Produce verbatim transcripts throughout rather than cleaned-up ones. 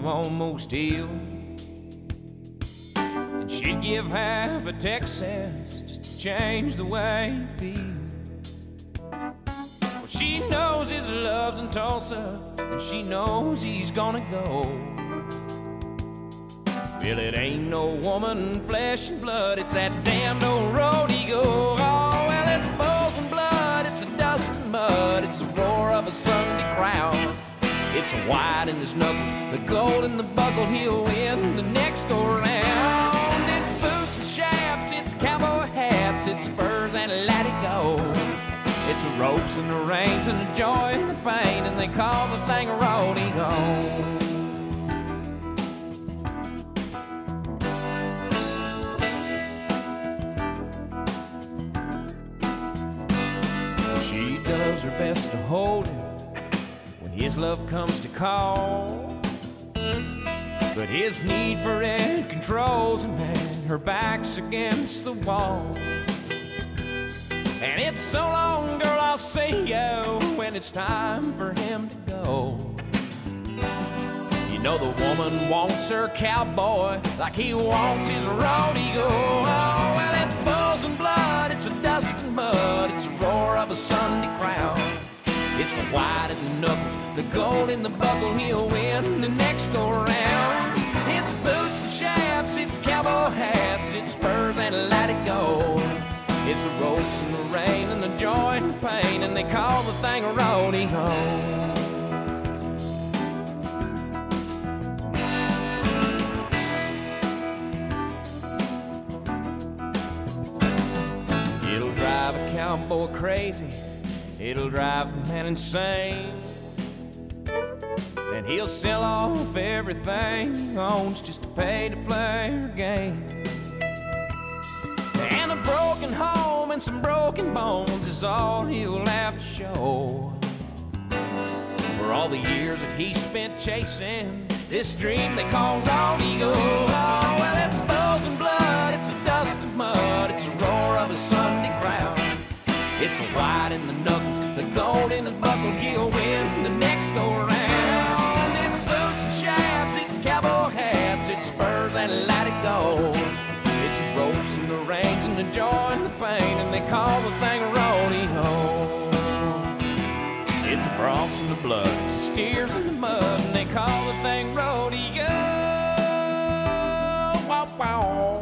almost healed. And she'd give half of Texas just to change the way you feel. Well, she knows his love's in Tulsa, and she knows he's gonna go. Well, it ain't no woman, flesh and blood, it's that damned old road he go. Oh, well, it's bulls and blood, it's a dust and mud, it's the roar of a Sunday crowd. It's the white in his knuckles, the gold in the buckle, he'll win the next go round. It's boots and chaps, it's cowboy hats, it's spurs and let it go. It's the ropes and the reins and the joy and the pain, and they call the thing a roadie go. She does her best to hold him when his love comes to call, but his need for it controls him, and her back's against the wall. And it's so long, girl, I'll see you when it's time for him to go. You know the woman wants her cowboy like he wants his rodeo. Oh, well, it's bulls and blood, it's a dust and mud, it's a roar of a Sunday crowd. It's the white in the knuckles, the gold in the buckle, he'll win the next go round. It's boots and chaps, it's cowboy hats, it's spurs and let it go. It's the ropes and the rain and the joy and the pain, and they call the thing a rodeo. It'll drive a cowboy crazy, it'll drive the man insane, and he'll sell off everything he owns just to pay to play her game. And a broken home and some broken bones is all he'll have to show for all the years that he spent chasing this dream they call rodeo. Oh, well, it's bulls and blood, it's a dust and mud, it's a roar of a Sunday crowd. It's the white in the knuckles, the gold in the buckle, he'll win the next go round. It's boots and chaps, it's cowboy hats, it's spurs and let it go. It's the ropes and the reins and the joy and the pain, and they call the thing a rodeo. It's the broncs and the blood, it's the steers in the mud, and they call the thing rodeo. Wow, wow.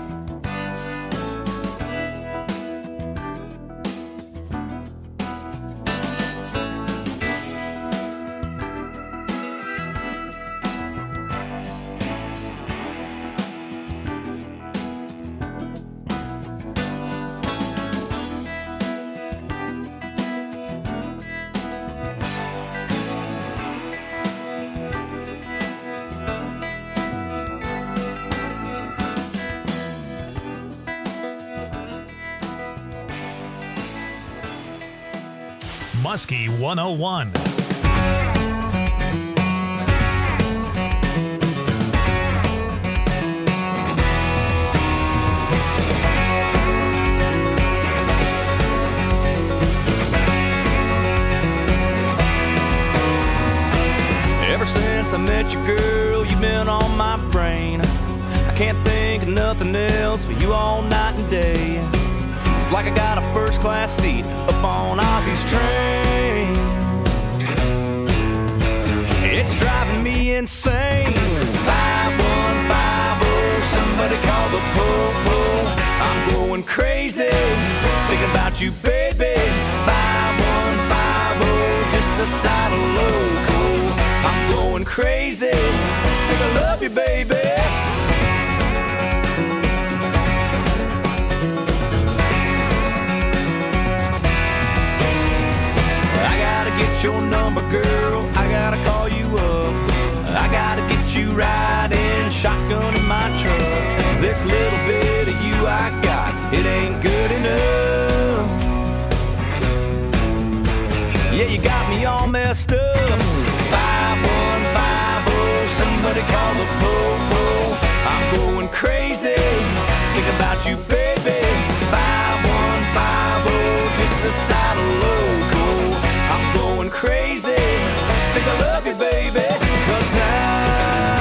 Muskie one oh one. Ever since I met you, girl, you've been on my brain. I can't think of nothing else but you all night and day. It's like I got a first-class seat up on Ozzy's train. It's driving me insane. five one five oh, somebody call the po-po. I'm going crazy, thinking about you, baby. five one five oh, just a side of loco. I'm going crazy, think I love you, baby. Get your number, girl, I gotta call you up. I gotta get you riding shotgun in my truck. This little bit of you I got, it ain't good enough. Yeah, you got me all messed up. five one five oh, somebody call the po-po. I'm going crazy, think about you, baby. five one five oh, just a side of loco. I'm going crazy, think I love you, baby, 'cause I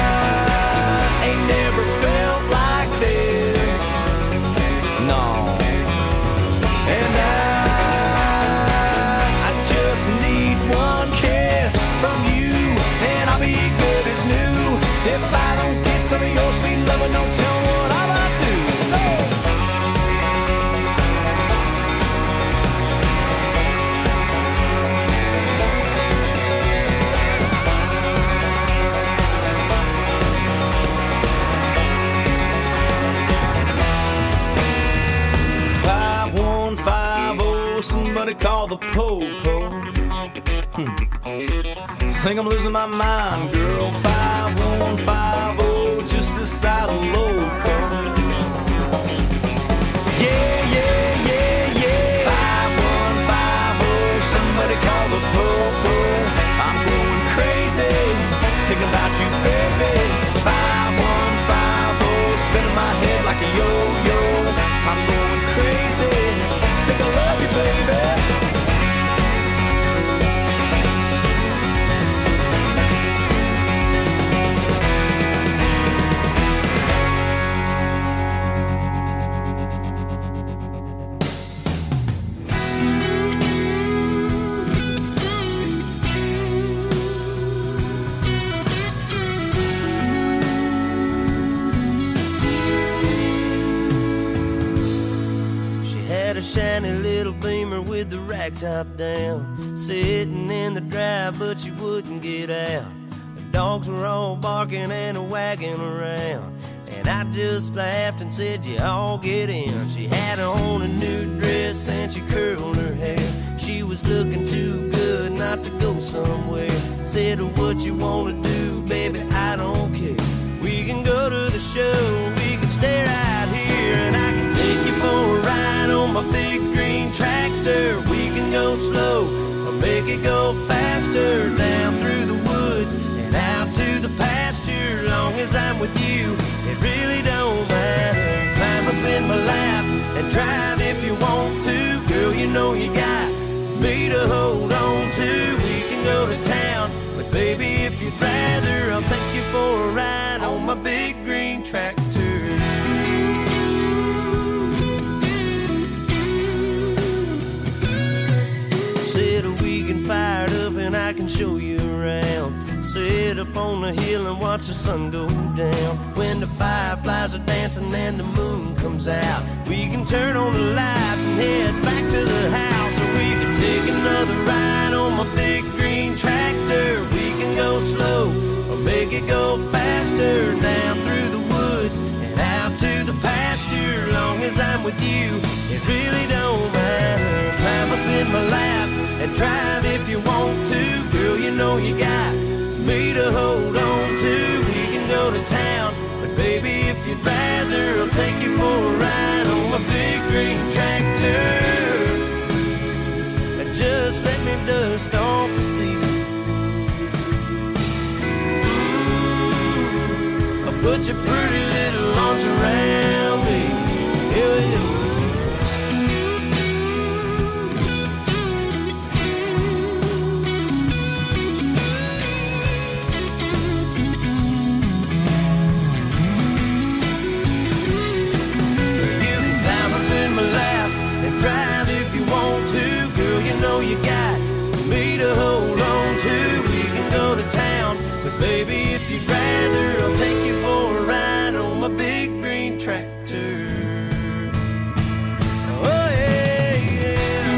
call the po-po. Hmm. Think I'm losing my mind, girl. Five one five oh, just this side of loco. Yeah, yeah, yeah, yeah. Five one five oh, somebody call the po-po. I'm going crazy, thinking about you, baby. Five one five oh, spinning my head like a yo-yo. I'm going crazy, think I love you, baby. Shiny little Beamer with the rack top down, sitting in the drive but she wouldn't get out. The dogs were all barking and wagging around, and I just laughed and said, you all get in. She had on a new dress and she curled her hair. She was looking too good not to go somewhere. Said, what you wanna do, baby, I don't care. We can go to the show, we can stay right here, and I can take you for a ride on my big green tractor. We can go slow or make it go faster, down through the woods and out to the pasture. Long as I'm with you, it really don't matter. Climb up in my lap and drive if you want to. Girl, you know you got me to hold on to. We can go to town, but baby, if you'd rather, I'll take you for a ride on my big green tractor. Fired up and I can show you around. Sit up on the hill and watch the sun go down. When the fireflies are dancing and the moon comes out, we can turn on the lights and head back to the house. Or we can take another ride on my big green tractor. We can go slow or make it go faster, down through the woods and out to the pasture. Long as I'm with you, it really don't matter. Climb up in my lap and drive if you want to. Girl, you know you got me to hold on to. We can go to town, but baby, if you'd rather, I'll take you for a ride on my big green tractor. And just let me dust off the seat. Ooh, I'll put your pretty little arms around me. Yeah, yeah. Drive if you want to, girl, you know you got me to hold on to. We can go to town, but baby, if you'd rather, I'll take you for a ride on my big green tractor. Oh yeah, yeah.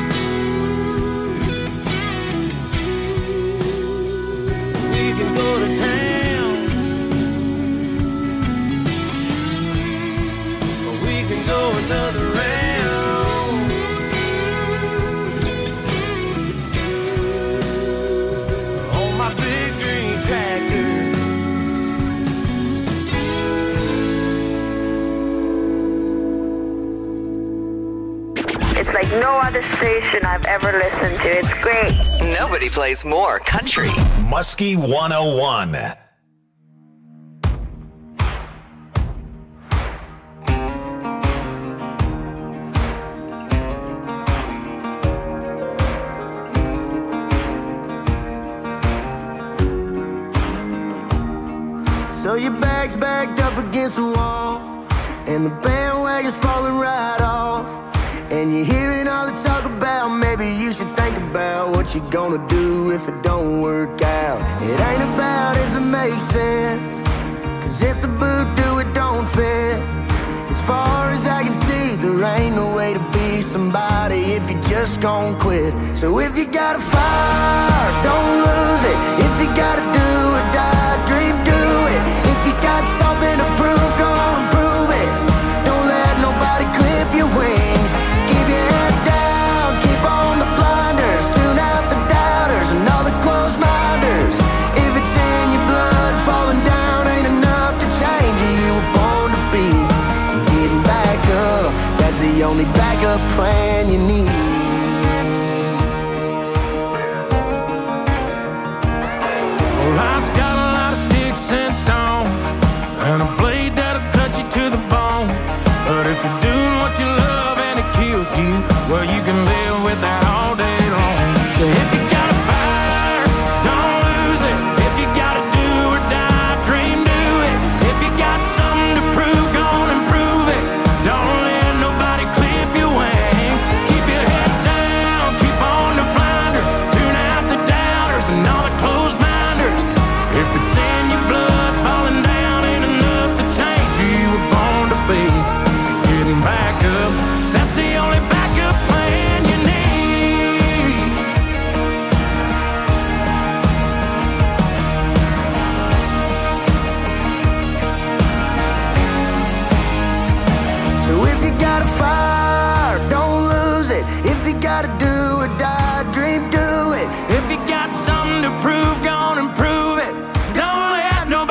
We can go to town, or we can go another round. It's like no other station I've ever listened to. It's great. Nobody plays more country. Muskie one oh one. So your bag's backed up against the wall, and the bandwagon's falling right off. And you're hearing all the talk about maybe you should think about what you're gonna do if it don't work out. It ain't about if it makes sense, cause if the boot do it don't fit. As far as I can see, there ain't no way to be somebody if you just gon' quit. So if you got a fire, don't lose it. If you gotta do or die, dream, do it. If you got something to prove, go on and prove it. Don't let nobody clip your wings. Keep your head down, keep on the block.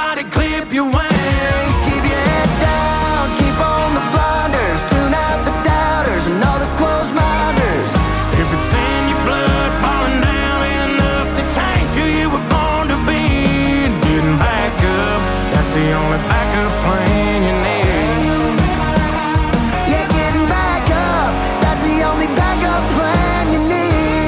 somebody clip your wings. Keep your head down, keep on the blinders, tune out the doubters and all the closed minders. If it's in your blood, falling down ain't enough to change who you were born to be. And getting back up, that's the only backup plan you need. Yeah, getting back up, that's the only backup plan you need.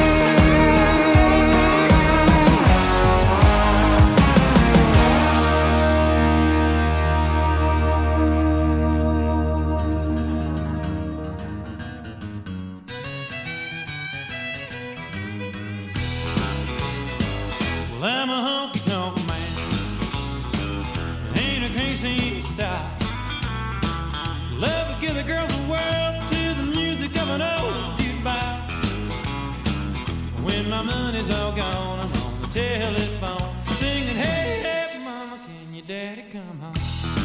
Well, I'm a honky-tonk man, ain't a crazy style. Love to give the girls the world to the music of an old jukebox. When my money's all gone, I'm on the telephone singing, hey, hey, mama, can your daddy come home?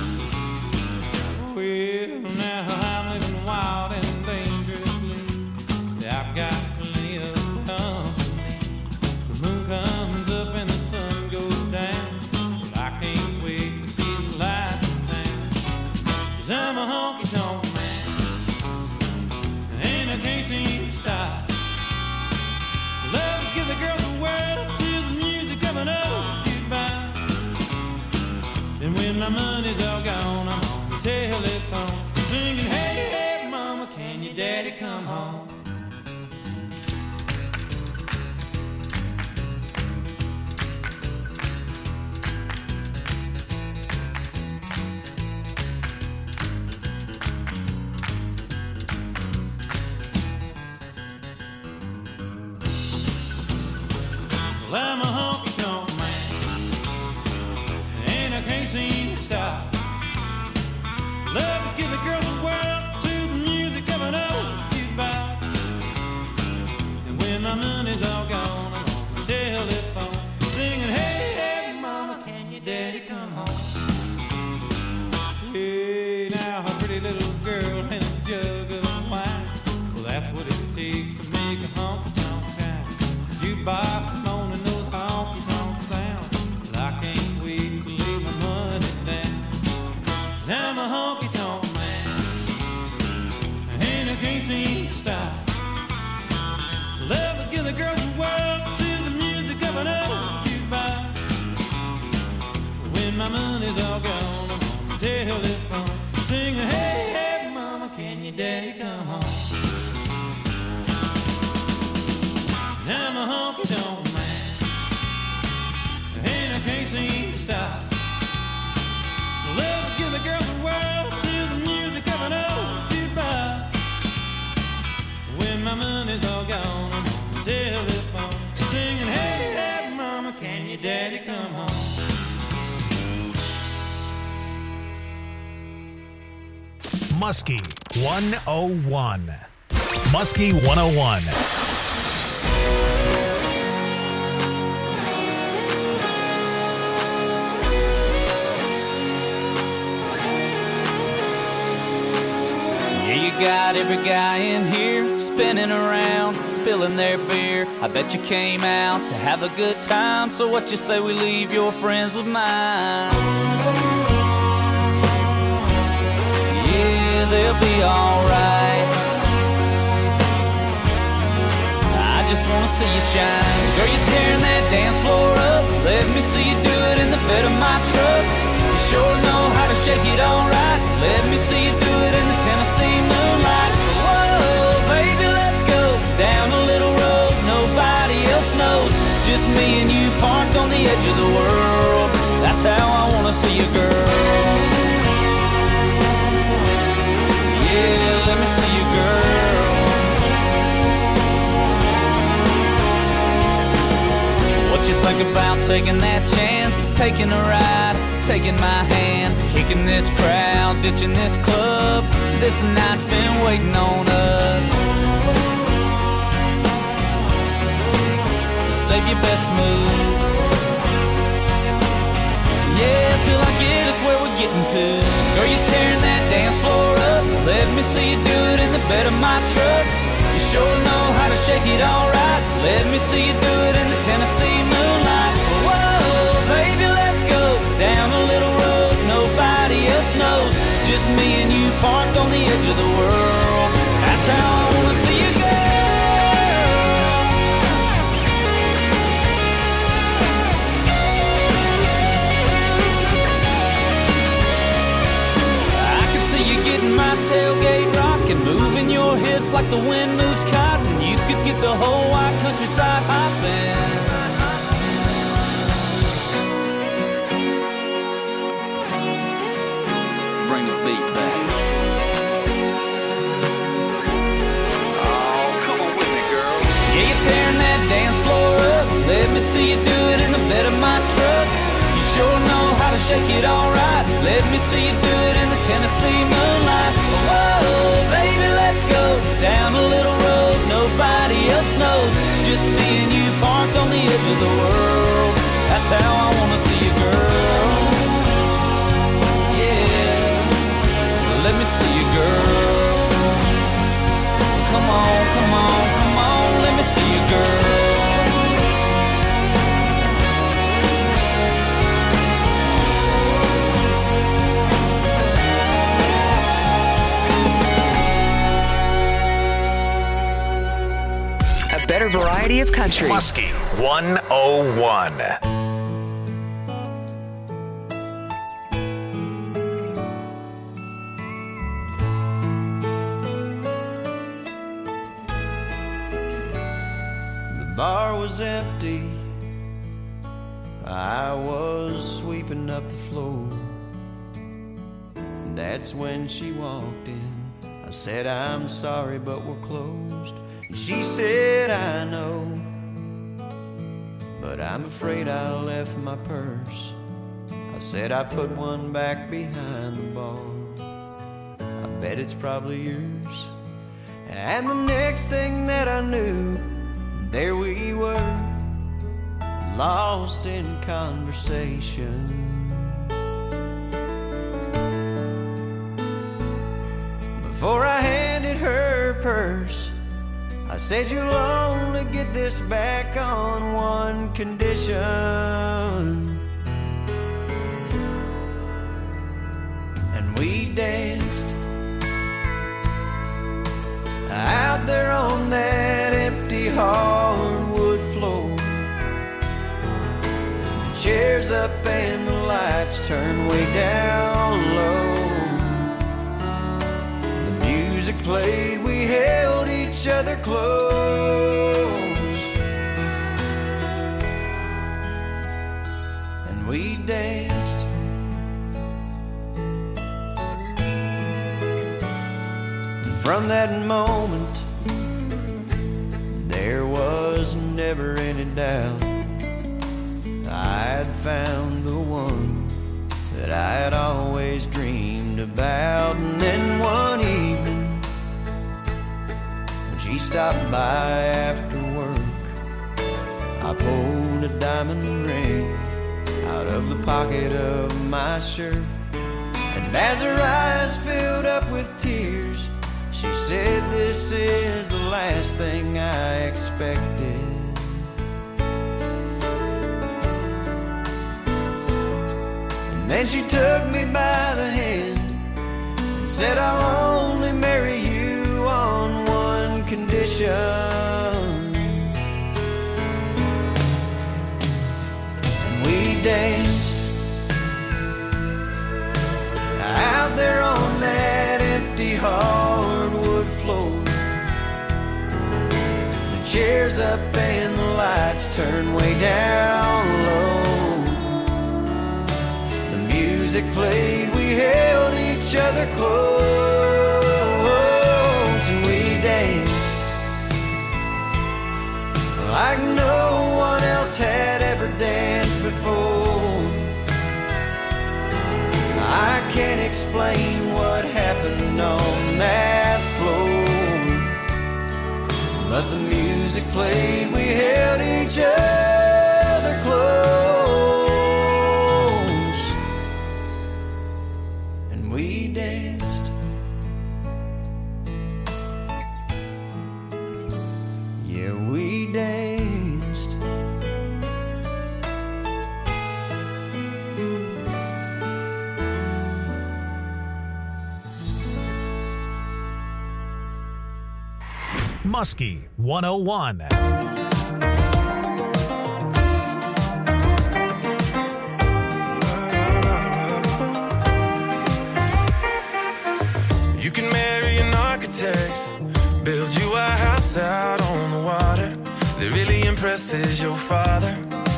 Well, now I'm living wild and dangerously. I've got plenty of company. The moon comes up and the sun goes down. But I can't wait to see the light in town. 'Cause I'm a honky-tonk man, and I can't seem to stop. Love to give the girls the world to the music of an old jukebox. And when my money's all gone, I'm on the telephone singing, hey, hey, mama, can your daddy come home? Well, I'm a honky-tonk man, and I can't seem to stop. Love to give the girls the world to the music of an old jukebox. And when my money's all gone, I'm on the telephone singing, hey, hey, mama, can your daddy come home? Hey, now a pretty little girl and a jug of wine. Well, that's what it takes to make a honky-tonk town. Jukebox moaning those honky-tonk sounds. But I can't wait to lay my money down. 'Cause I'm a honky-tonk man, and I can't seem to stop. Love to give the girls the world to the music of an old jukebox. When my money's all gone, I'm on the telephone singing, hey, hey, mama, can your daddy come home? I'm a honky-tonk man, and I can't seem to stop. Love to give the girls the world to the music of an old jukebox. When my money's all gone, I'm on the telephone singing, hey, hey, mama, can your daddy come home? Muskie one oh one. Muskie one oh one. You got every guy in here spinning around, spilling their beer. I bet you came out to have a good time. So what you say we leave your friends with mine? Yeah, they'll be alright. I just wanna see you shine. Girl, you're tearing that dance floor up. Let me see you do it in the bed of my truck. You sure know how to shake it alright. Let me see you do it in the Tennessee moonlight. Whoa, baby, let's go down a little road nobody else knows. Just me and you parked on the edge of the world. That's how I wanna see you, girl. Yeah, let me see you, girl. What you think about taking that chance? Taking a ride, taking my hand, kicking this crowd, ditching this club. This night's been waiting on us. Save your best move. Yeah, till I get us where we're getting to. Girl, you're tearing that dance floor up. Let me see you do it in the bed of my truck. You sure know how to shake it alright. Let me see you do it in the Tennessee moonlight. Whoa, baby, let's go down a little edge of the world. That's how I wanna see you, girl. I can see you getting my tailgate rocking, moving your hips like the wind moves cotton. You could get the whole wide countryside hopping. Bring the beat back. Oh, come on with me, girl. Yeah, you're tearing that dance floor up. Let me see you do it in the bed of my truck. You sure know how to shake it all right. Let me see you do it in the Tennessee moonlight. Whoa, baby, let's go down a little road nobody else knows. Just me and you parked on the edge of the world. That's how I wanna see you, girl. Yeah, let me see you, girl. Come on, come on, come on, let me see you, girl. A better variety of country. Muskie one oh one. The bar was empty. I was sweeping up the floor. That's when she walked in. I said, I'm sorry, but we're closed. She said, I know, but I'm afraid I left my purse. I said, I put one back behind the bar. I bet it's probably yours. And the next thing that I knew, there we were, lost in conversation. Before I handed her purse, I said, you'll only get this back on one condition. And we danced out there on that empty hardwood floor. The chairs up and the lights turned way down low. The music played, we held each other close, and we danced. And from that moment, there was never any doubt I'd found the one that I had always dreamed about. And then one evening, she stopped by after work. I pulled a diamond ring out of the pocket of my shirt. And as her eyes filled up with tears, she said, this is the last thing I expected. And then she took me by the hand and said, I'll only marry you on one condition. And we danced out there on that empty hardwood floor. The chairs up and the lights turned way down low. The music played, we held each other close, and we danced like no one else had ever danced before. I can't explain what happened on that floor, but the music played, we held each other close, and we danced. Yeah, we danced. Muskie one oh one. You can marry an architect, build you a house out on the water that really impresses your father.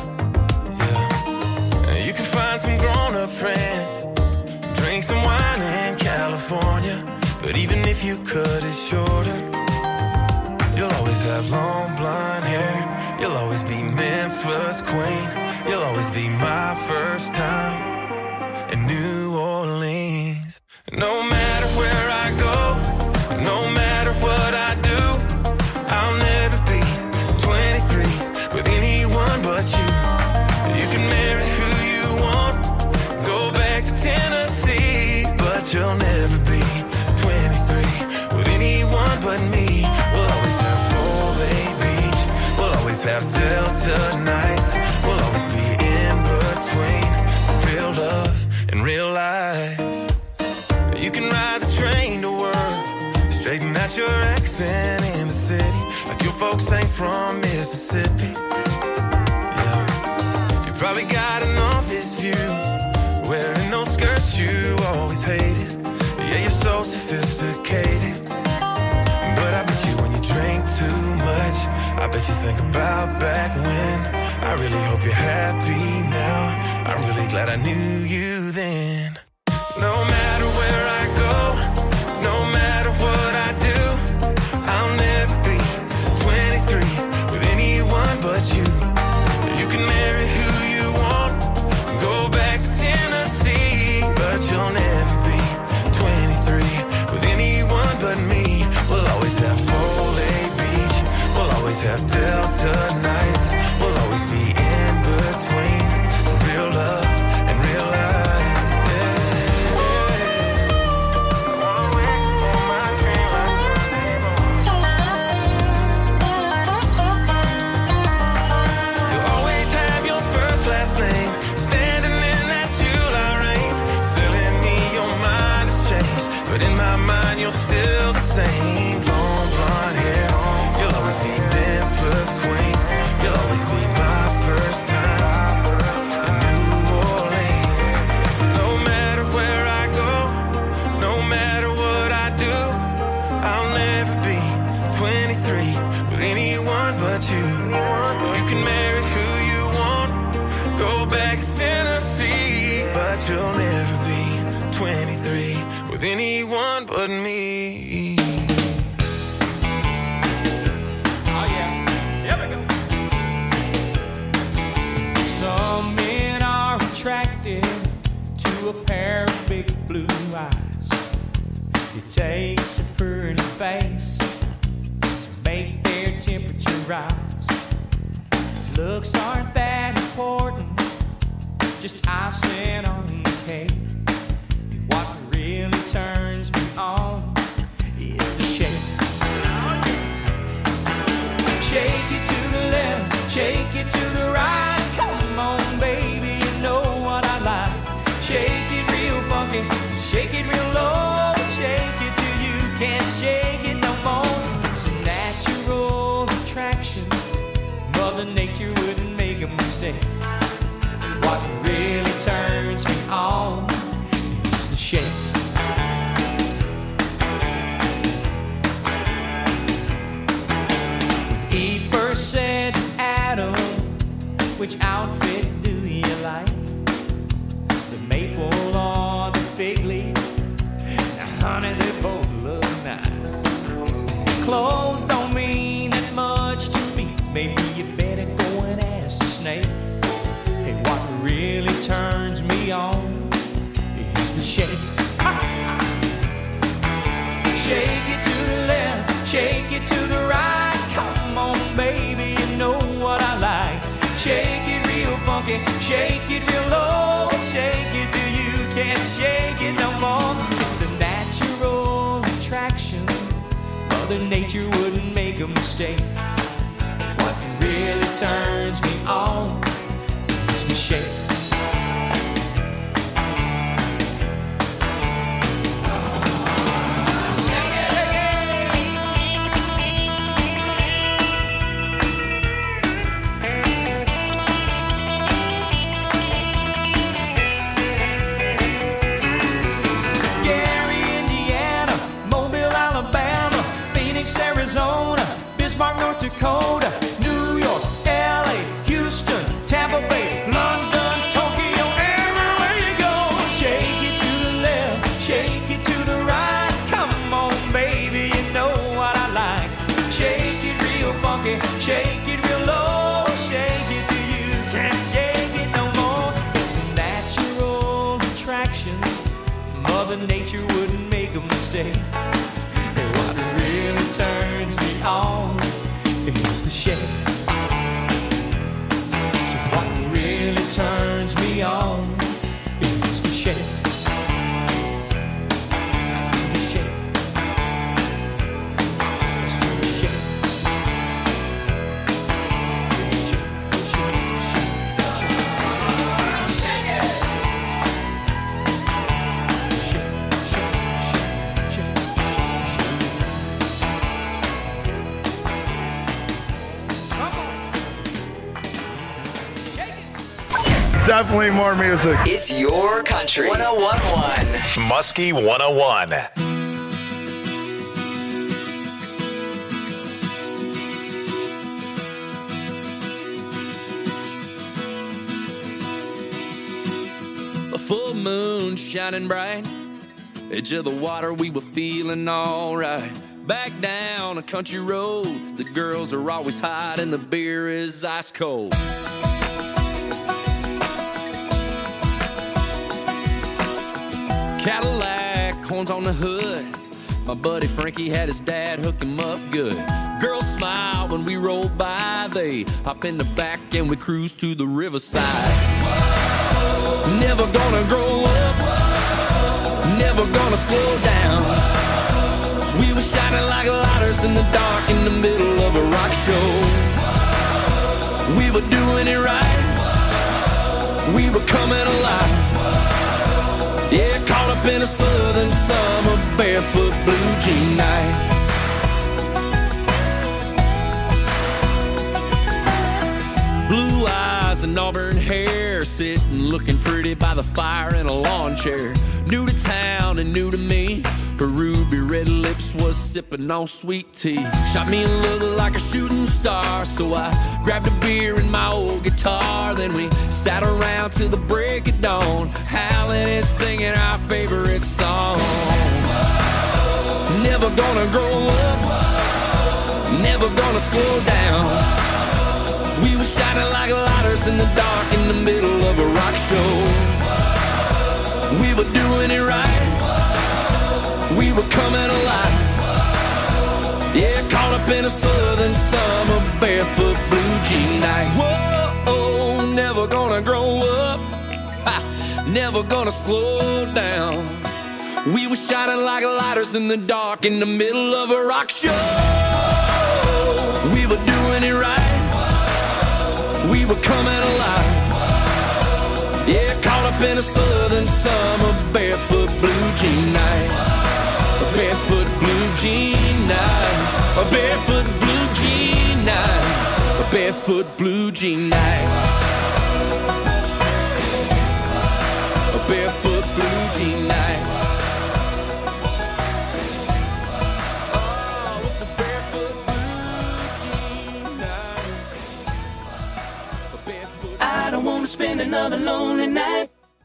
Yeah. You can find some grown-up friends, drink some wine in California, but even if you cut it shorter, you'll always have long blonde hair. You'll always be Memphis queen. You'll always be my first time in New Orleans. No matter where I go, no matter what I do, I'll never be twenty-three with anyone but you. You can marry who you want, go back to Tennessee, but you'll never be twenty-three with anyone but me. We'll always have Full Bay Beach, we'll always have Delta nights, we'll always be in between real love and real life. You can ride the train to work, straighten out your accent in the city, like your folks ain't from Mississippi. Yeah. You probably got an office view, wearing those skirts you always hated. Yeah, you're so sophisticated, but I bet you when you drink too much, I bet you think about back when. I really hope you're happy now, I'm really glad I knew you then. No matter where I go, no matter what I do, I'll never be twenty-three with anyone but you. You can marry who you want, go back to Tennessee, but you'll never be twenty-three with anyone but me. We'll always have Full Bay Beach, we'll always have Delta nights, we'll always be in between real love and real life. But in my mind, you're still the same. Long blonde hair, you'll always be Memphis queen. You'll always be my first time in New Orleans. No matter where I go, no matter what I do, I'll never be twenty-three with anyone but you. You can marry who you want, go back to Tennessee, but you'll never be twenty-three with anyone but me. Oh yeah, here we go. Some men are attracted to a pair of big blue eyes. It takes a pretty face to make their temperature rise. Looks aren't that important, just icing on the cake. What really turns me on is the shake. Shake it to the left, shake it to the right. Come on, baby, you know what I like. Shake it real funky, shake it real low. Shake it till you can't shake it no more. It's a natural attraction, Mother Nature wouldn't make a mistake. What really turns me on is the shake. When Eve first said to Adam, which outfit do you like? The maple or the fig leaf? Now honey, they both look nice. Clothes don't mean that much to me. Maybe you better go and ask the snake. Hey, what really turns me on is the shake. Shake it to the left, shake it to the right. Come on, baby, you know what I like. Shake it real funky, shake it real low. Shake it till you can't shake it no more. It's a natural attraction, Mother Nature wouldn't make a mistake. What really turns me on is the shake. Shake it real low, shake it till you can't shake it no more. It's a natural attraction. Mother Nature wouldn't make a mistake. And what really turns me on is the shake. So what really turns me on is the shake. The shake. Let's do the shake. Definitely more music. It's your country. one oh one point one. Muskie one oh one. A full moon shining bright, edge of the water, we were feeling alright. Back down a country road, the girls are always hot and the beer is ice cold. Cadillac, horns on the hood. My buddy Frankie had his dad hook him up good. Girls smile when we roll by. They hop in the back and we cruise to the riverside. Never gonna grow up, never gonna slow down. We were shining like lighters in the dark in the middle of a rock show. We were doing it right, we were coming alive. Yeah, caught up in a southern summer, barefoot blue jean night. Blue eyes and auburn hair, sitting looking pretty by the fire in a lawn chair. New to town and new to me, her ruby red lips was sipping on sweet tea. Shot me a look like a shooting star, so I grabbed a beer and my old guitar. Then we sat around till the break of dawn, howling and singing our favorite song. Never gonna grow up, never gonna slow down. We were shining like lighters in the dark in the middle of a rock show. We were doing it right, we were coming alive. Yeah, caught up in a southern summer, barefoot blue jean night. Whoa, never gonna grow up, ha, never gonna slow down. We were shining like lighters in the dark in the middle of a rock show. We were doing it right, we were coming alive. Yeah, caught up in a southern summer, barefoot blue jean night. A barefoot blue jean night. A barefoot blue jean night. A barefoot blue jean night. A barefoot blue jean night. Oh, it's a barefoot blue jean night. A barefoot. I don't want to spend another lonely night.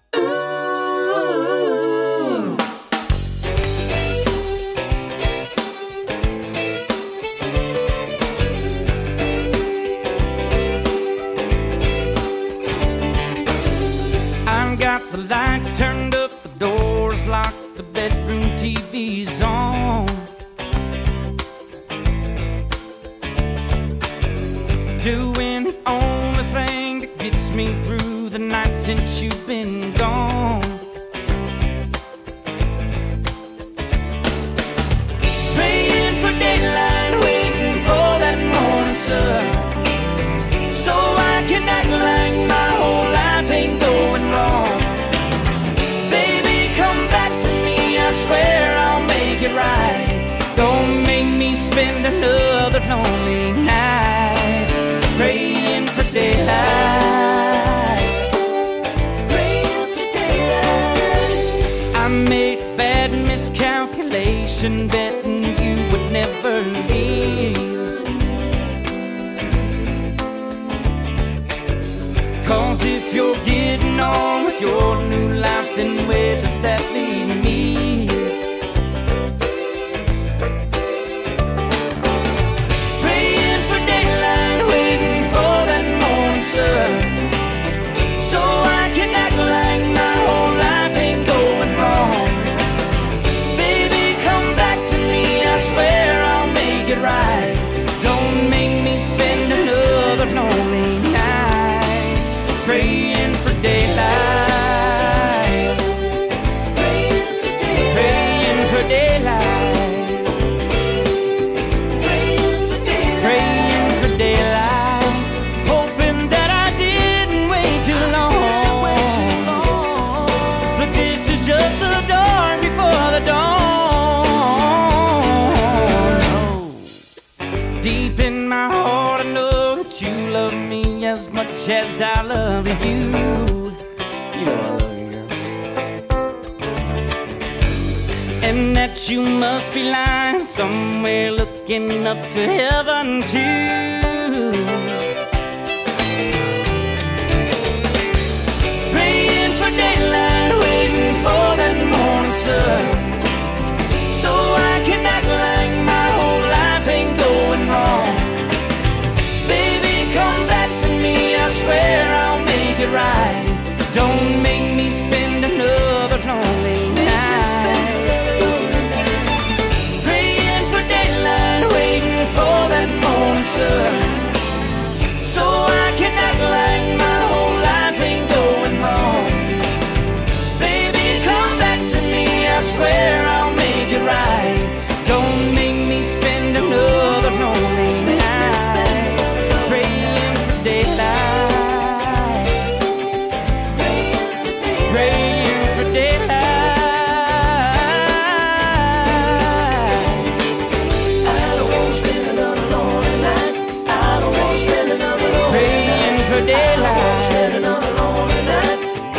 Got the lights turned up, the doors locked, the bedroom T V's on. Doing the only thing that gets me through the night since you've been gone. Praying for daylight, waiting for that morning sun, so I can act like my whole life ain't going wrong. Baby, come back to me, I swear I'll make it right. Don't make me spend another lonely night praying for daylight. Praying for daylight. I made a bad miscalculation, betting you would never leave. Cause if you're getting on with your new life, then where does that leave me? Praying for daylight, much as I love you. You know I love you, girl. And that you must be lying somewhere looking up to heaven too. Praying for daylight, waiting for that morning sun, so I can act like my whole life ain't going wrong. Baby, come back to me, I swear I'll make it right. Don't make me spend another lonely night. Praying for daylight, waiting for that morning sun, so I can act like my whole life ain't going wrong. Baby, come back to me, I swear I'll make it right. Don't make me spend another lonely night. Praying for daylight, praying for daylight. I don't want to spend another lonely night. I don't want to spend another lonely night. Praying for daylight. I don't want to spend another lonely night.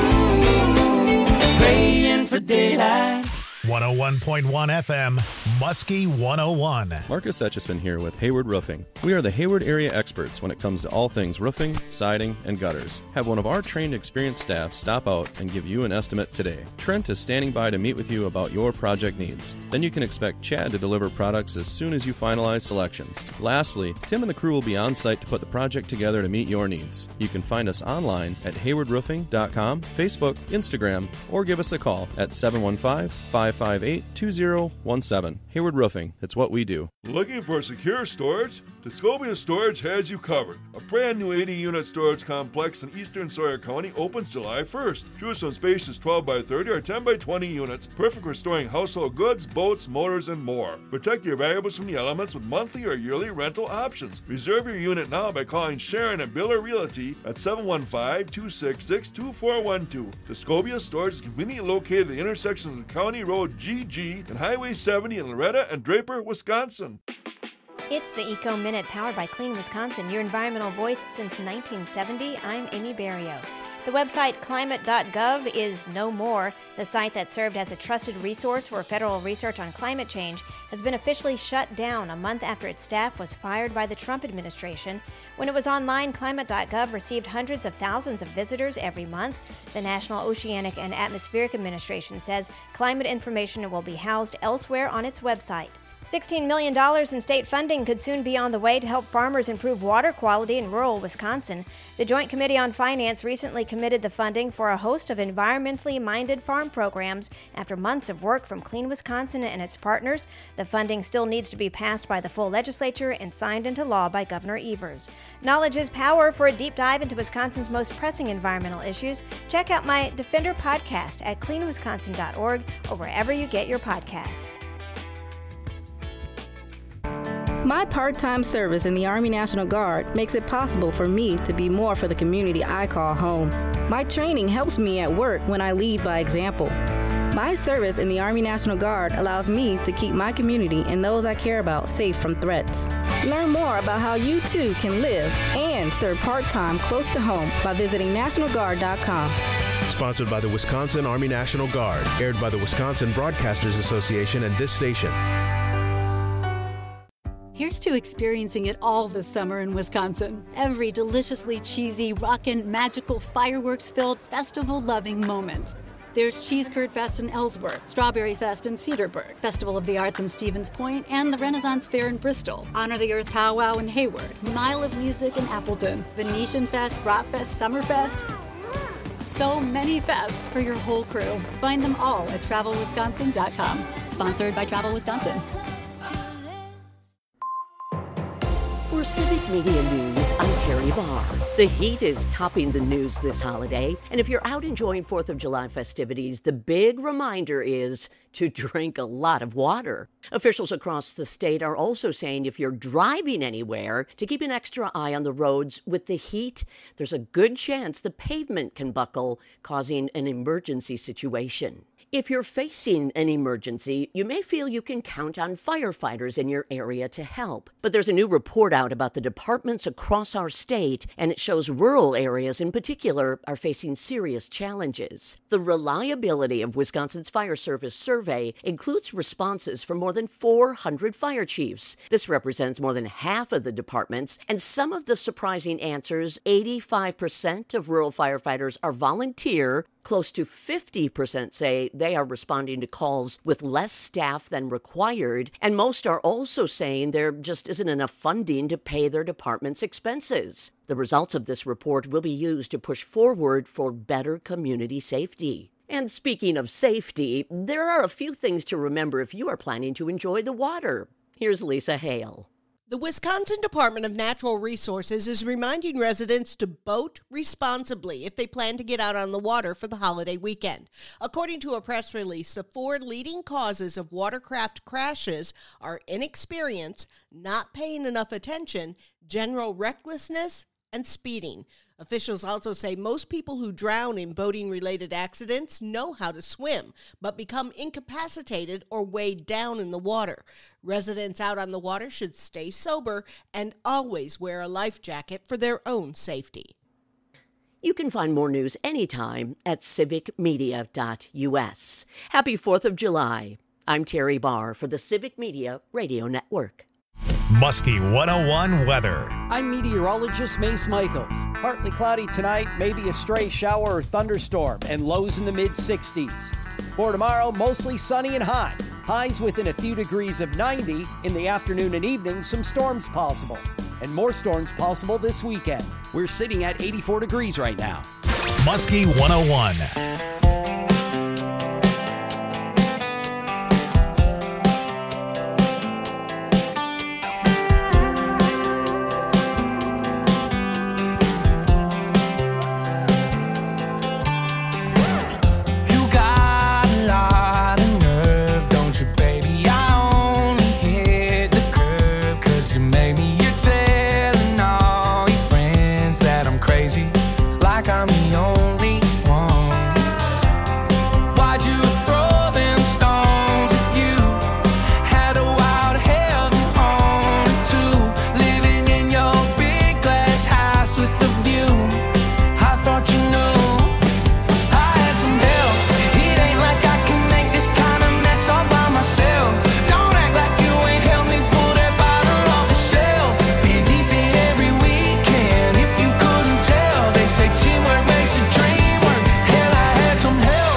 Ooh, praying for daylight. one oh one point one F M, Muskie one oh one. Marcus Etchison here with Hayward Roofing. We are the Hayward area experts when it comes to all things roofing, siding, and gutters. Have one of our trained, experienced staff stop out and give you an estimate today. Trent is standing by to meet with you about your project needs. Then you can expect Chad to deliver products as soon as you finalize selections. Lastly, Tim and the crew will be on site to put the project together to meet your needs. You can find us online at hayward roofing dot com, Facebook, Instagram, or give us a call at seven one five, five five eight, two zero one seven. Hayward Roofing, it's what we do. Looking for secure storage? Tuscobia Storage has you covered. A brand new eighty unit storage complex in eastern Sawyer County opens July first. Choose from spacious twelve by thirty or ten by twenty units, perfect for storing household goods, boats, motors, and more. Protect your valuables from the elements with monthly or yearly rental options. Reserve your unit now by calling Sharon at Biller Realty at seven one five, two six six, two four one two. Tuscobia Storage is conveniently located at the intersections of County Road G G and Highway seventy in Loretta and Draper, Wisconsin. It's the Eco Minute powered by Clean Wisconsin, your environmental voice since nineteen seventy. I'm Amy Barrio. The website climate dot gov is no more. The site that served as a trusted resource for federal research on climate change has been officially shut down a month after its staff was fired by the Trump administration. When it was online, climate dot gov received hundreds of thousands of visitors every month. The National Oceanic and Atmospheric Administration says climate information will be housed elsewhere on its website. sixteen million dollars in state funding could soon be on the way to help farmers improve water quality in rural Wisconsin. The Joint Committee on Finance recently committed the funding for a host of environmentally minded farm programs after months of work from Clean Wisconsin and its partners. The funding still needs to be passed by the full legislature and signed into law by Governor Evers. Knowledge is power. For a deep dive into Wisconsin's most pressing environmental issues, check out my Defender podcast at clean wisconsin dot org or wherever you get your podcasts. My part-time service in the Army National Guard makes it possible for me to be more for the community I call home. My training helps me at work when I lead by example. My service in the Army National Guard allows me to keep my community and those I care about safe from threats. Learn more about how you too can live and serve part-time close to home by visiting national guard dot com. Sponsored by the Wisconsin Army National Guard, aired by the Wisconsin Broadcasters Association and this station. Here's to experiencing it all this summer in Wisconsin. Every deliciously cheesy, rockin', magical, fireworks-filled, festival-loving moment. There's Cheese Curd Fest in Ellsworth, Strawberry Fest in Cedarburg, Festival of the Arts in Stevens Point, and the Renaissance Fair in Bristol, Honor the Earth Powwow in Hayward, Mile of Music in Appleton, Venetian Fest, Bratfest, Summerfest. So many fests for your whole crew. Find them all at travel wisconsin dot com. Sponsored by Travel Wisconsin. For Civic Media News, I'm Terry Barr. The heat is topping the news this holiday, and if you're out enjoying fourth of July festivities, the big reminder is to drink a lot of water. Officials across the state are also saying if you're driving anywhere, to keep an extra eye on the roads. With the heat, there's a good chance the pavement can buckle, causing an emergency situation. If you're facing an emergency, you may feel you can count on firefighters in your area to help. But there's a new report out about the departments across our state, and it shows rural areas in particular are facing serious challenges. The reliability of Wisconsin's Fire Service survey includes responses from more than four hundred fire chiefs. This represents more than half of the departments, and some of the surprising answers: eighty-five percent of rural firefighters are volunteer. Close to fifty percent say they are responding to calls with less staff than required, and most are also saying there just isn't enough funding to pay their department's expenses. The results of this report will be used to push forward for better community safety. And speaking of safety, there are a few things to remember if you are planning to enjoy the water. Here's Lisa Hale. The Wisconsin Department of Natural Resources is reminding residents to boat responsibly if they plan to get out on the water for the holiday weekend. According to a press release, the four leading causes of watercraft crashes are inexperience, not paying enough attention, general recklessness, and speeding. Officials also say most people who drown in boating-related accidents know how to swim, but become incapacitated or weighed down in the water. Residents out on the water should stay sober and always wear a life jacket for their own safety. You can find more news anytime at civic media dot u s. Happy fourth of July. I'm Terry Barr for the Civic Media Radio Network. Muskie one oh one weather. I'm meteorologist Mace Michaels. Partly cloudy tonight, maybe a stray shower or thunderstorm, and lows in the mid sixties. For tomorrow, mostly sunny and hot. Highs within a few degrees of ninety. In the afternoon and evening, some storms possible. And more storms possible this weekend. We're sitting at eighty-four degrees right now. Muskie one oh one. I'm the only one. Why'd you throw them stones at you? Had a wild heaven on it too. Living in your big glass house with the view. I thought you knew I had some help. It ain't like I can make this kind of mess all by myself. Don't act like you ain't helped me pull that bottle off the shelf. Been deep in every weekend. If you couldn't tell, they say teamwork makes a dream work. Hell, I had some help.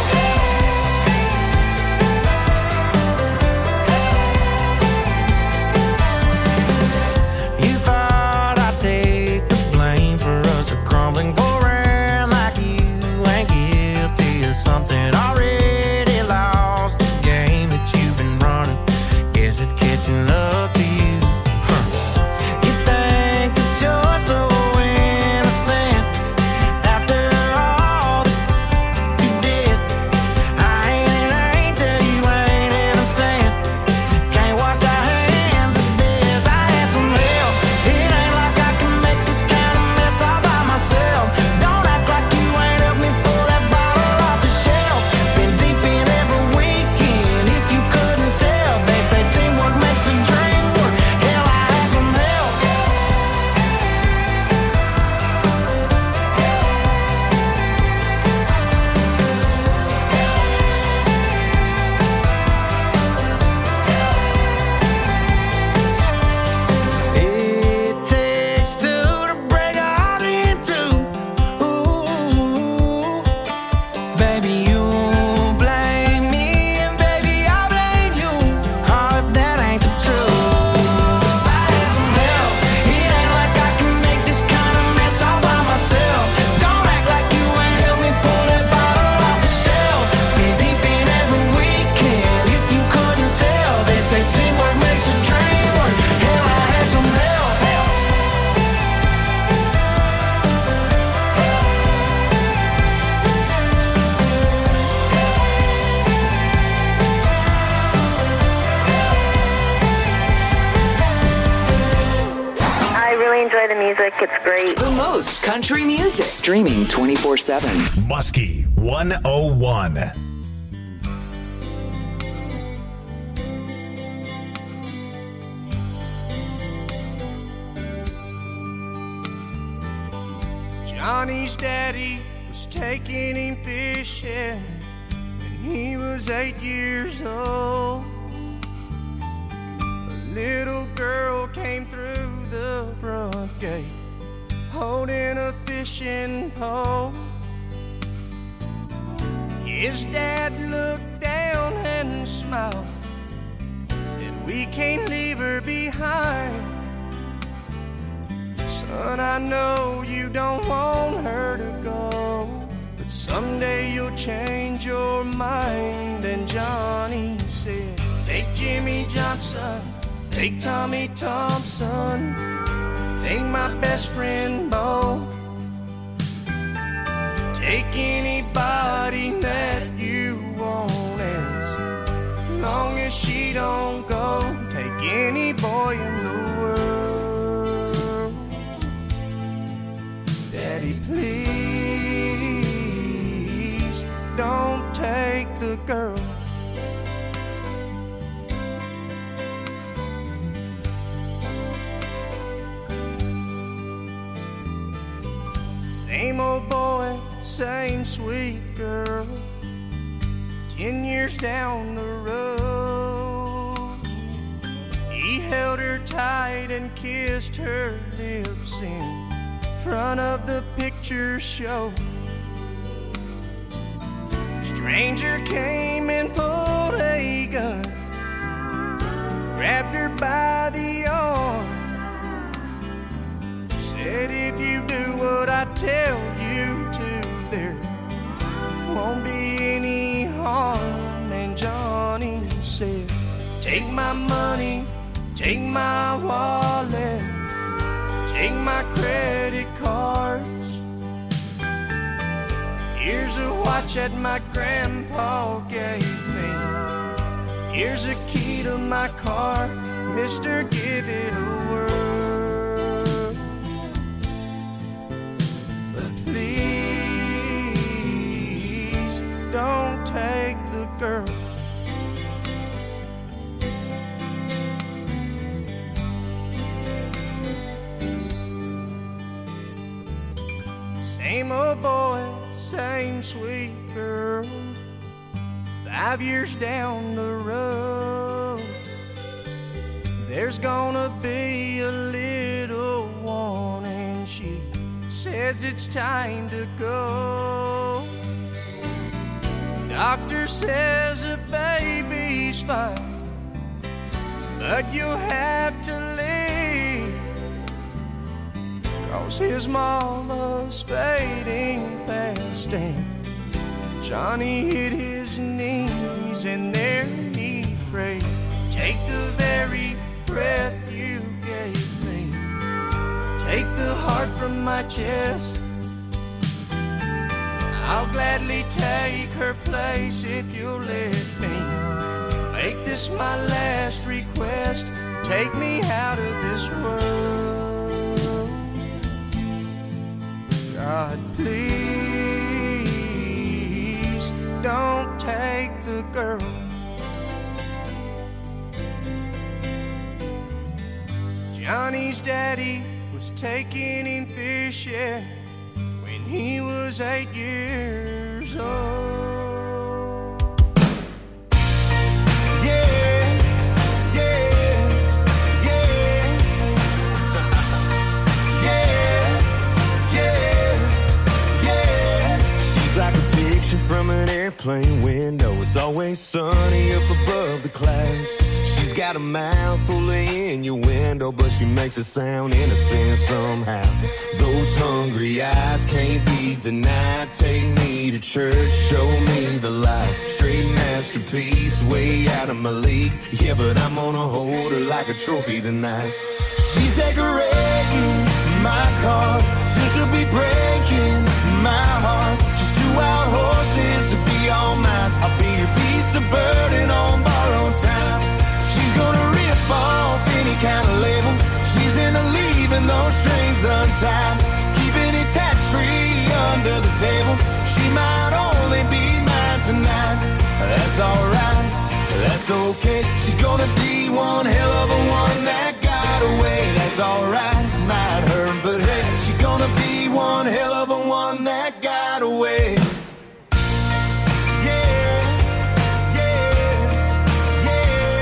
You thought I'd take the blame for us to crumble and go around like you ain't guilty of something already lost. The game that you've been running, guess it's catching up to you. Huh. You think that you're so innocent after all that you did. I ain't an angel, you ain't innocent. Can't wash our hands of this. I had some help. It ain't like I can make this kind of mess all by myself. Don't act like you ain't helped me pull that bottle off the shelf. Been deep in every weekend. If you couldn't tell, they say teamwork makes the dream work. Hell, I had some help. It takes two to break a heart in two. Ooh, baby, you blame me, and baby, I blame you. Oh, if that ain't the truth. I had some help. It ain't like I can make this kind of mess all by myself. Don't act like you ain't helped me pull that bottle off the shelf. Been deep in every weekend. If you couldn't tell, they say teamwork makes a dream work. Hell, I had some help. I really enjoy the music. It's great. The most country music. Streaming twenty-four seven. Muskie one oh one. Johnny's daddy was taking him fishing when he was eight years old. A little girl came through the front gate holding a fishing pole. His dad looked down and smiled, said, "We can't leave her behind. Son, I know you don't want her to go, but someday you'll change your mind." And Johnny said, "Take Jimmy Johnson, take Tommy Thompson, take my best friend Bo, take anybody that you want, as long as she don't go. Take any boy in the world. Daddy, please don't take the girl." Same old boy, same sweet girl, ten years down the road. He held her tight and kissed her lips in front of the picture show. Stranger came and pulled a gun, grabbed her by the arm, said, "If you do what I tell you to, there won't be any harm." And Johnny said, "Take my money, take my wallet, take my credit cards. Here's a watch that my grandpa gave me. Here's a key to my car. Mister, give it a whirl. But please don't take the girl." Same old boy, same sweet girl, five years down the road. There's gonna be a little one, and she says it's time to go. Doctor says the baby's fine, but you'll have to leave, 'cause his mama's fading fast. And Johnny hit his knees and there he prayed, "Take the very breath you gave me, take the heart from my chest. I'll gladly take her place if you'll let me. Make this my last request, take me out of this world. God, please don't take the girl." Johnny's daddy was taking him fishing when he was eight years old. Yeah, yeah, yeah, yeah, yeah, yeah. She's like a picture from an airplane window. It's always sunny up above the clouds. She's got a mouth full of innuendo, but she makes it sound innocent somehow. Those hungry eyes can't be denied. Take me to church, show me the light. Straight masterpiece, way out of my league. Yeah, but I'm gonna hold her like a trophy tonight. She's decorating my car, soon she'll be breaking my heart. She's two wild horses to be all mine. I'll be your beast of burden on borrowed time. She's gonna rip off any kind of label. She's into leaving those strings untied, keeping it tax-free under the table. She might only be mine tonight. That's alright, that's okay. She's gonna be one hell of a one that got away. That's alright, might hurt, but hey, she's gonna gonna be one hell of a one that got away. Yeah, yeah, yeah,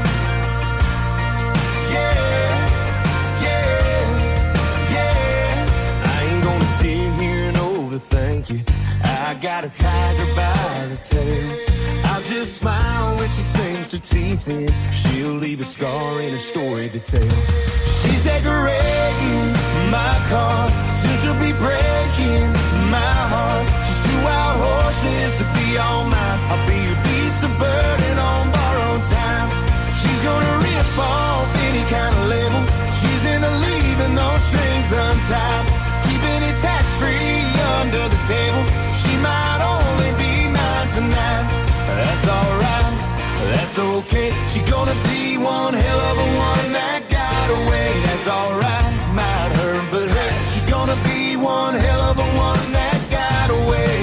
yeah, yeah, yeah. I ain't gonna sit here and overthink you. I got a tiger by the tail. I'll just smile when she sinks her teeth in. She'll leave a scar in her story to tell. She's decorating my car, soon she'll be breaking my heart. She's two wild horses to be all mine. I'll be your beast of burden on borrowed time. She's gonna rip off any kind of label. She's into leaving those strings untied, keeping it tax-free under the table. She might only be mine tonight. That's alright, that's okay. She's gonna be one hell of a one that got away. That's alright, might hurt, but hey, she's gonna be one hell of a one that got away.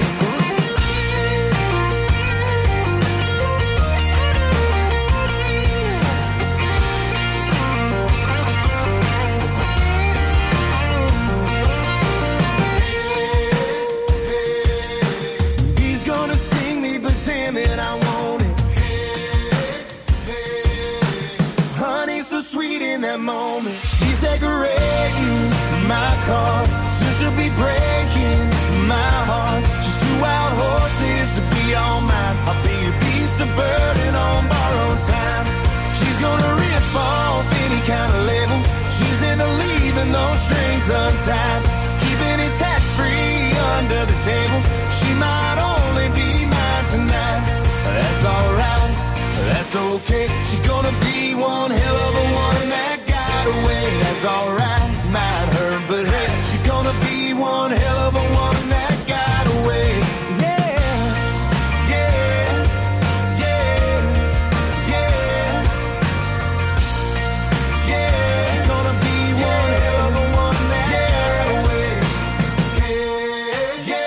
He's gonna sting me, but damn it, I want it. Honey, so sweet in that moment. She's decorating my car, soon she'll be breaking my heart. She's two wild horses to be all mine. I'll be a beast of burden on borrowed time. She's gonna rip off any kind of label. She's into leaving those strings untied, keeping it tax-free under the table. She might only be mine tonight. That's alright, that's okay. She's gonna be one hell of a one that got away. That's alright, might hurt, but hey, she's gonna be one hell of a one that got away. Yeah, yeah, yeah, yeah, yeah. She's gonna be one hell of a one that got away. Yeah,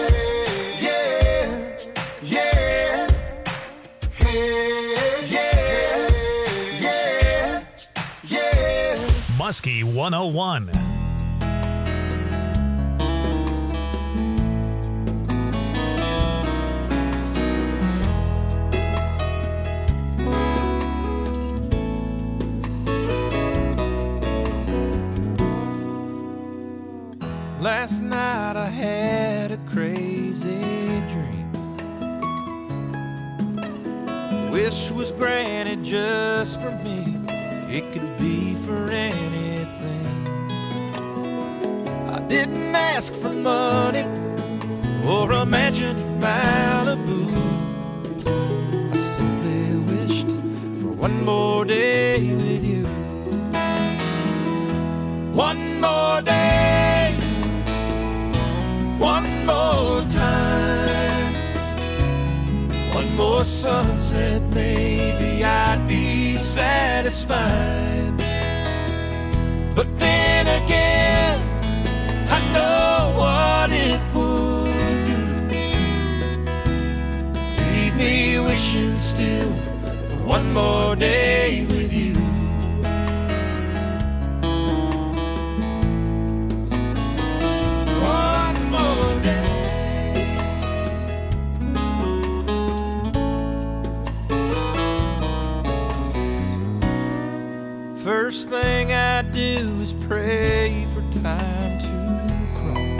yeah, yeah, yeah, yeah, yeah. Muskie one oh one. Last night I had a crazy dream. Wish was granted just for me. It could be for anything. I didn't ask for money or a mansion in Malibu. I simply wished for one more day with you. One more day, one more time, one more sunset, maybe I'd be satisfied. But then again, I know what it would do. Leave me wishing still for one more day with you. One more day. First thing I do is pray for time to crawl.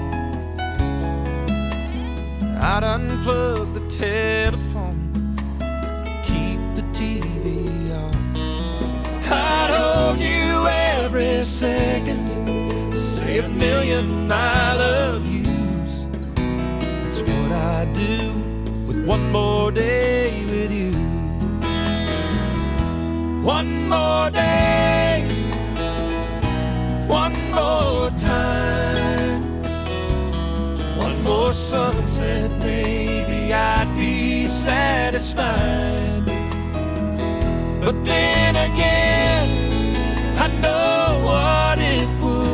I'd unplug the telephone, keep the T V off. I'd hold you every second, say a million I love yous. That's what I do with one more day with you. One more day, one more time, one more sunset, maybe I'd be satisfied. But then again, I know what it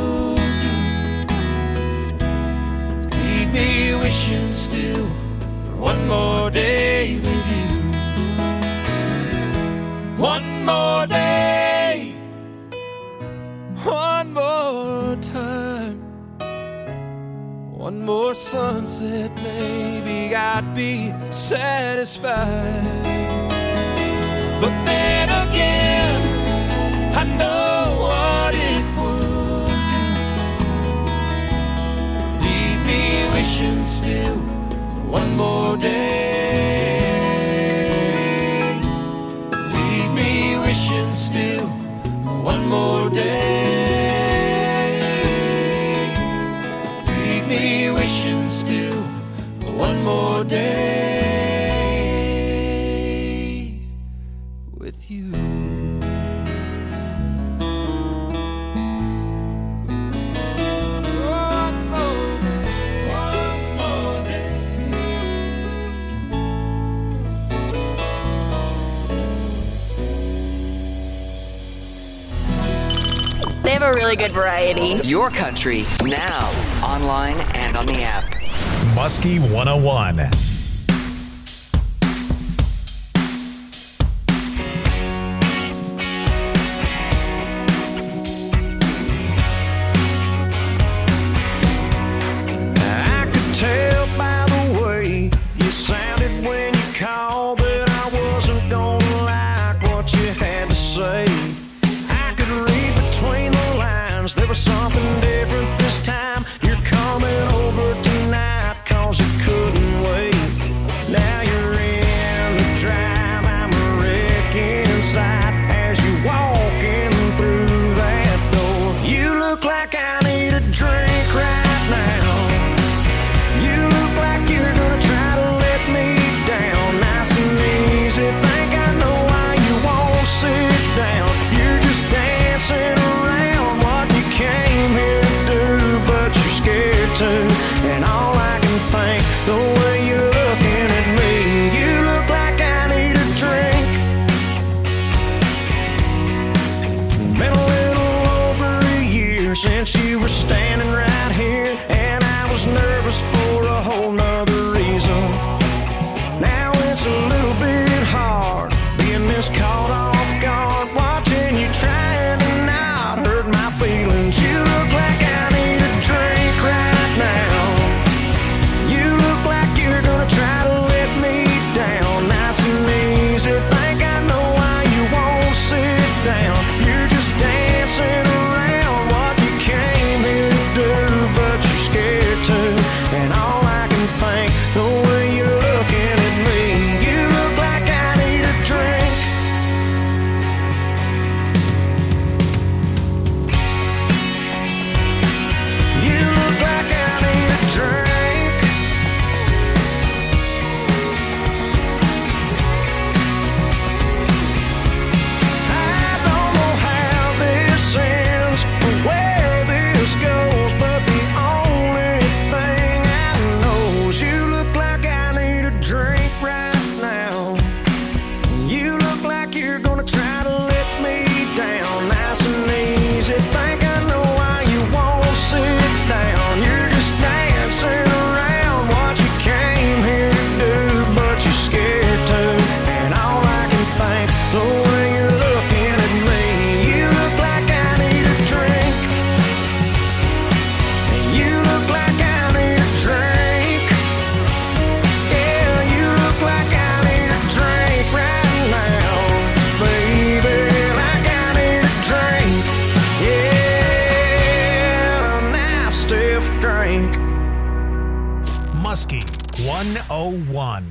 would do. Leave me wishing still for one more day with you. One more day, one more time, said maybe I'd be satisfied. But then again, I know what it would do. Leave me wishing still one more day. Leave me wishing still one more day. Leave me wishing still one more day with you. They have a really good variety. Your country, now, online and on the app. Muskie one oh one. I could tell by the way you sounded when you called that I wasn't gonna like what you had to say. I could read between the lines, there was something different this time. You're coming over tonight cause you couldn't wait. Now you're in the drive, I'm a wreck inside as you walking through that door. You look like I need a drink right now. You look like you're gonna try to let me down nice and easy. Think I know why you won't sit down. You're just dancing around what you came here to do, but you're scared to. And all I can think, the way you're looking at me, you look like I need a drink. Been a little over a year since you were standing right here, and I was nervous for a whole nother reason. Now it's a little bit hard being this caught off guard, watching you trying to not hurt my feelings. You look like I need a drink right now. You look like you're gonna try to let me down nice and easy. Think I know why you won't sit down. You're just dancing around what you came here to do, but you're scared to. And all I can think, the way you're looking at me, you look like I need a drink. You look like I need a drink. I don't know how this ends or where this goes, but the only thing I know is you look like I need a drink right now. You look like you're gonna try to let me down nice and easy. Think I know why you won't sit down. You're just dancing around what you came here to do, but you're scared to. And all I can think, the way you're looking at me, you look like I need a drink. You look like I need a drink. Yeah, you look like I need a drink right now, baby. Like I need a drink. Yeah, a nice stiff drink. Muskie one oh one.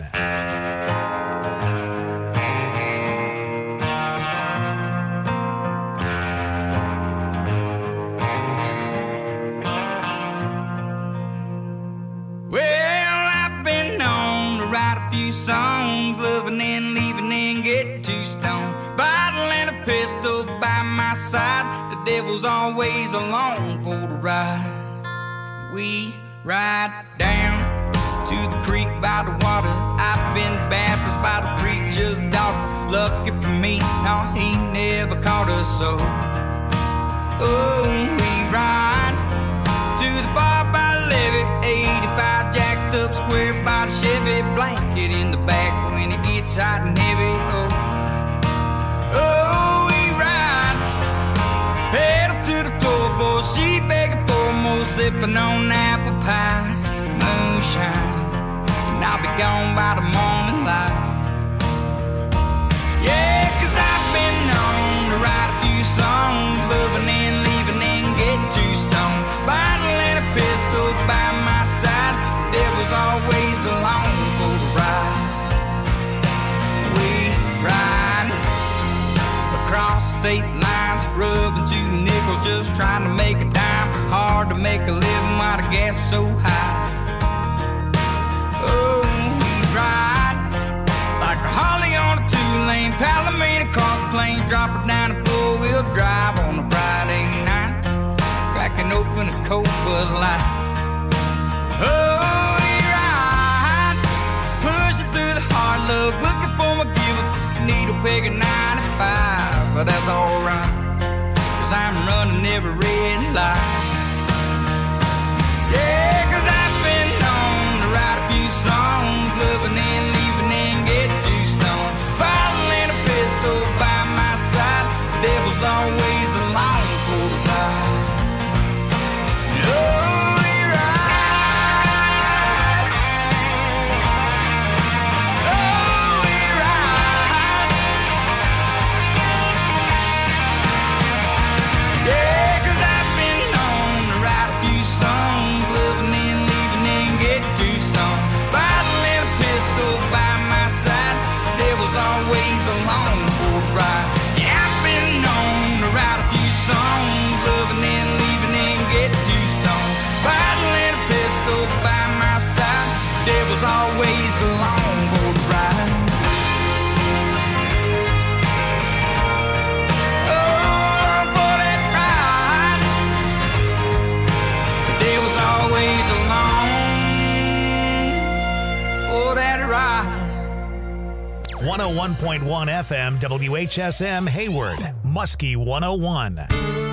Well, I've been known to write a few songs, loving and leaving and get too stoned. Bottle and a pistol by my side, the devil's always along for the ride. We ride down to the creek by the water. I've been baptized by the preacher's daughter. Lucky for me, no, he never caught us so. Oh, we ride to the bar by the levee, eighty-five jacked up square by the Chevy, blanket in the back when it gets hot and heavy. Oh, oh, we ride, pedal to the floorboard, she begging for more, sipping on apple pie, moonshine. shine, and I'll be gone by the morning light. Yeah, 'cause I've been known to write a few songs, loving and leaving and get too stoned. Bottle and a pistol by my side, the devil's always along for the ride. We ride across state lines, rubbing two nickels, just trying to make a dime. Hard to make a living while the gas is so high. Oh, we ride like a Harley on a two-lane Palomino cross plane, drop it down and four-wheel drive on a Friday night, cracking open a cold Bud Light. Oh, we ride, pushing through the hard luck, looking for my give-up needle peg at ninety-five, but that's alright, 'cause I'm running every red light. Yeah, 'cause I've been known to write a few songs, loving and leaving and get too stoned. Bottle and a pistol by my side, the devil's always along for the ride. Oh, we ride. Oh, we ride. Yeah, 'cause I've been known to write a few songs, loving and leaving and get too stoned. Bottle and a pistol by my side, the devil's always along for the ride. Yeah, I've been known to write a few songs, loving and leaving and get too stoned. Bottle and a pistol by my side, the devil's always along for the ride. Oh, for that ride, the devil's always along for that ride. one oh one point one F M, W H S M, Hayward, Muskie one oh one.